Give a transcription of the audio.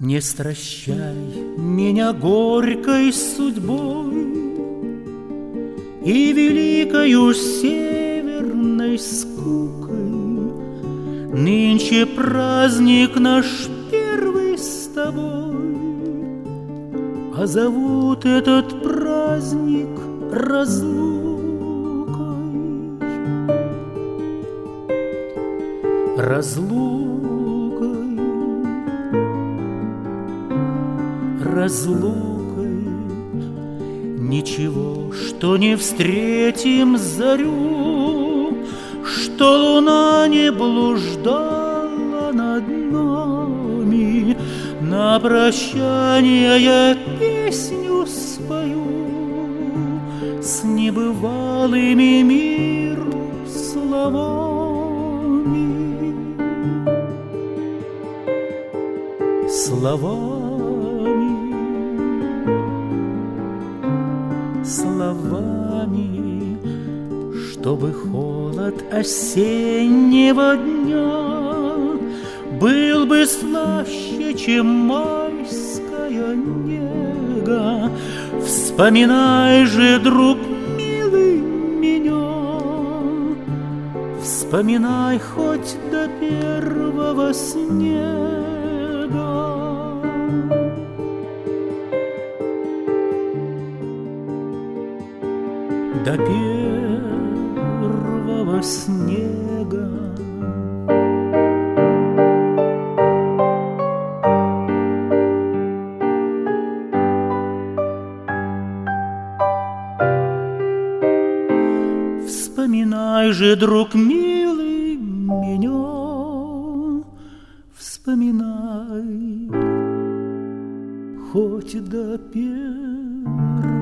Не стращай меня горькой судьбой и великою северной скукой. Нынче праздник наш первый с тобой, а зовут этот праздник разлукой. Разлукой, разлукой, ничего, что не встретим зарю, что луна не блуждала над нами. На прощание я песню спою с небывалыми мир словами. Словами, словами, чтобы холод осеннего дня был бы слаще, чем майская нега. Вспоминай же, друг милый, меня, вспоминай хоть до первого снега. До первого снега. Вспоминай же, друг милый, меня, вспоминай хоть до первого